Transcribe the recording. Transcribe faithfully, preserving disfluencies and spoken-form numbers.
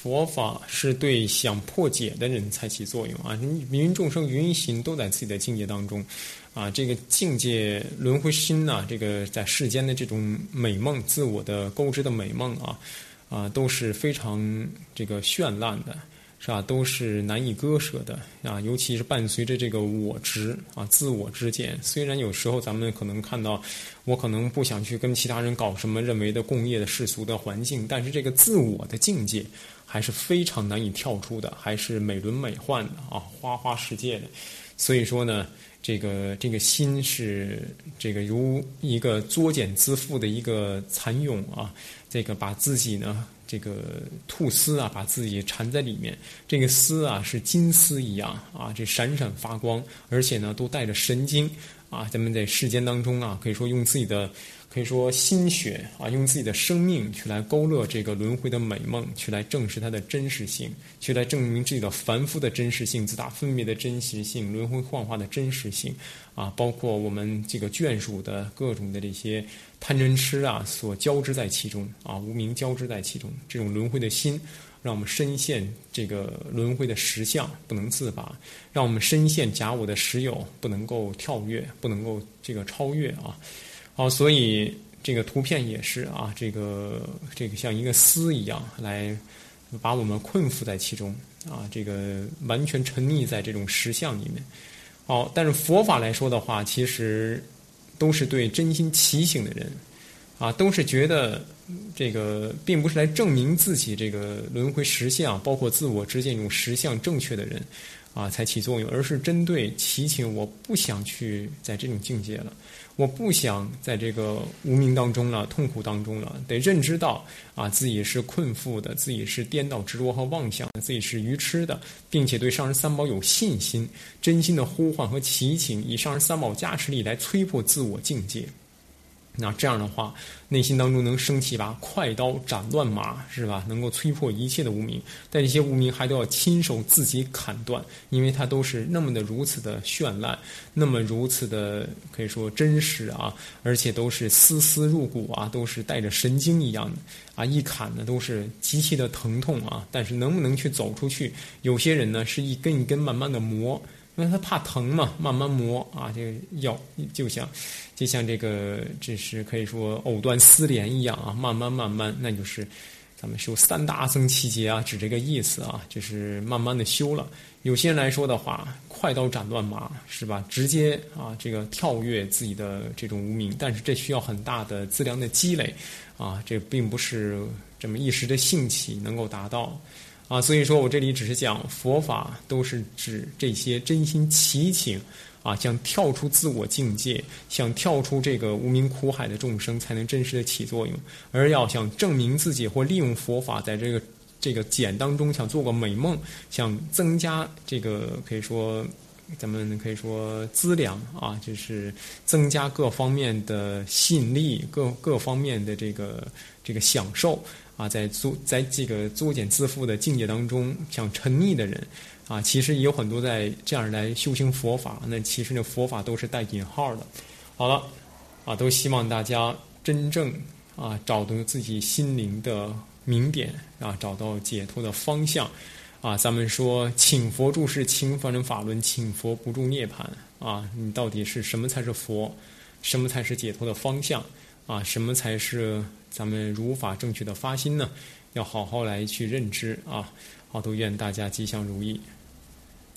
佛法是对想破解的人才起作用啊！芸芸众生芸心都在自己的境界当中，啊，这个境界轮回心呐、啊，这个在世间的这种美梦，自我的构织的美梦啊，啊，都是非常这个绚烂的。是吧？都是难以割舍的啊，尤其是伴随着这个我执啊、自我之见。虽然有时候咱们可能看到，我可能不想去跟其他人搞什么认为的共业的世俗的环境，但是这个自我的境界还是非常难以跳出的，还是美轮美奂的啊，花花世界的。所以说呢，这个这个心是这个如一个作茧自缚的一个蚕蛹啊，这个把自己呢。这个吐丝啊，把自己缠在里面。这个丝啊，是金丝一样啊，这闪闪发光，而且呢，都带着神经啊。咱们在世间当中啊，可以说用自己的，可以说心血啊，用自己的生命去来勾勒这个轮回的美梦，去来证实它的真实性，去来证明自己的凡夫的真实性、自打分别的真实性、轮回幻化的真实性啊，包括我们这个眷属的各种的这些。贪嗔痴啊，所交织在其中啊，无明交织在其中，这种轮回的心，让我们深陷这个轮回的实相，不能自拔；让我们深陷假我的实有，不能够跳跃，不能够这个超越啊。好，所以这个图片也是啊，这个这个像一个丝一样，来把我们困缚在其中啊，这个完全沉溺在这种实相里面。好，但是佛法来说的话，其实。都是对真心齐醒的人，啊，都是觉得这个并不是来证明自己这个轮回实相，包括自我之间这种实相正确的人，啊，才起作用，而是针对齐情，我不想去在这种境界了，我不想在这个无明当中了，痛苦当中了，得认知到啊，自己是困缚的，自己是颠倒执着和妄想的，自己是愚痴的，并且对上师三宝有信心，真心的呼唤和祈请，以上师三宝加持力来摧破自我境界。那这样的话，内心当中能升起一把快刀斩乱麻，是吧？能够摧破一切的无明，但这些无明还都要亲手自己砍断，因为它都是那么的如此的绚烂，那么如此的可以说真实啊，而且都是丝丝入骨啊，都是带着神经一样的啊，一砍呢都是极其的疼痛啊。但是能不能去走出去？有些人呢是一根一根慢慢的磨。因为他怕疼嘛，慢慢磨啊，这个咬就像，就像这个，这是可以说藕断丝连一样啊，慢慢慢慢，那就是咱们修三大僧七劫啊，指这个意思啊，就是慢慢的修了。有些人来说的话，快刀斩乱麻是吧？直接啊，这个跳跃自己的这种无明，但是这需要很大的资粮的积累啊，这并不是这么一时的兴起能够达到。啊，所以说我这里只是讲佛法都是指这些真心祈请啊，想跳出自我境界，想跳出这个无明苦海的众生才能真实的起作用，而要想证明自己或利用佛法在这个这个茧当中想做个美梦，想增加这个可以说咱们可以说资粮啊，就是增加各方面的吸引力，各各方面的这个这个享受。啊，在作在这个作茧自缚的境界当中，想沉溺的人，啊，其实也有很多在这样来修行佛法。那其实呢，佛法都是带引号的。好了，啊，都希望大家真正啊找到自己心灵的明点啊，找到解脱的方向。啊，咱们说请佛注释，请凡人法轮，请佛不住涅槃。啊，你到底是什么才是佛？什么才是解脱的方向？啊，什么才是咱们如法正确的发心呢？要好好来去认知啊！好，都愿大家吉祥如意。